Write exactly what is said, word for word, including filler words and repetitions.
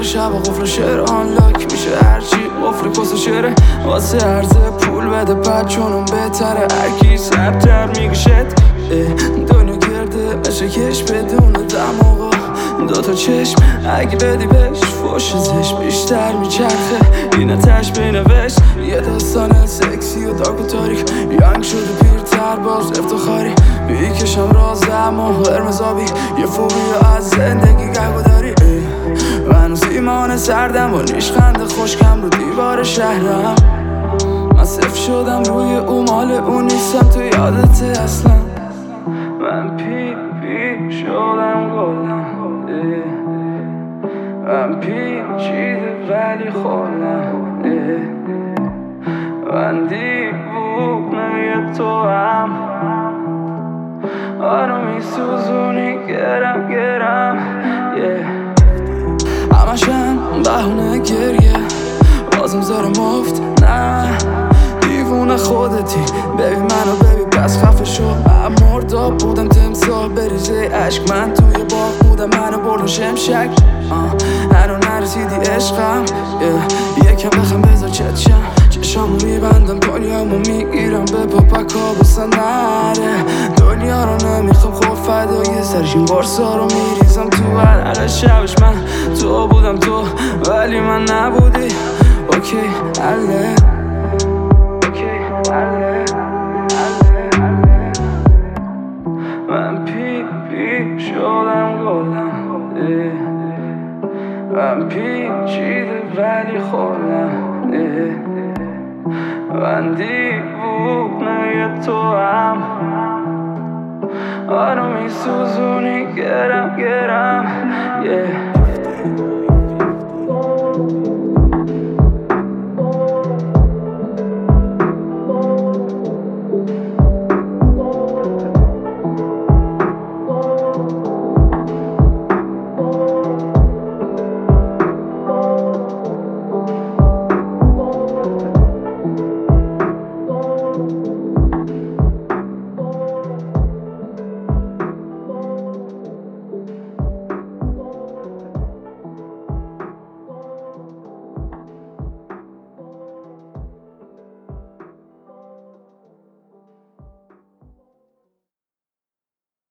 شب و قفل شعر آنلاک میشه هرچی قفل کس و شعره واسه عرضه پول بده پد چونم بهتره هرکی سبتر میگه شد دنیا گرده مثل کش بدون دماغا دوتا چشم اگه بدی بهش فوش زش بیشتر میچرخه اینه تش بینوش یه داستان سکسی و داک و تاریک ینگ شده پیرتر باز افتخاری میکشم راز اما قرمز آبی یه فوبی از زندگی گهگو داری من و سیمان سردم با نیشخند خوشکم رو دیوار شهرم من صفر شدم روی او مال اون نیستم تو یادته اصلا من پی پی شدم گلم من پیچیده ولی خودم من دیوونه تو هم آنو میسوزونی گرم گرم همشم بهونه گریه بازم زاره مفت نه دیوونه خودتی ببین منو ببین پس خفه شو من مرداب بودم تمساه بریزه عشق من توی باغ بودم منو بردن شمشک هنو نرسیدی عشقم یکم بخم بذار چتشم چشامو میبندم دنیامو میگیرم به پاپکا بسن نره دنیا رو نمیخوام خوب فدای سرشین بارسا رو میریزم تو هر شبش من تو بودم تو ولی من نبودی اوکی حله من پی پی شدم گلم من پیچیده ولی خودم من دیوونه تو هم آنو میسوزونی گرم گرم yeah.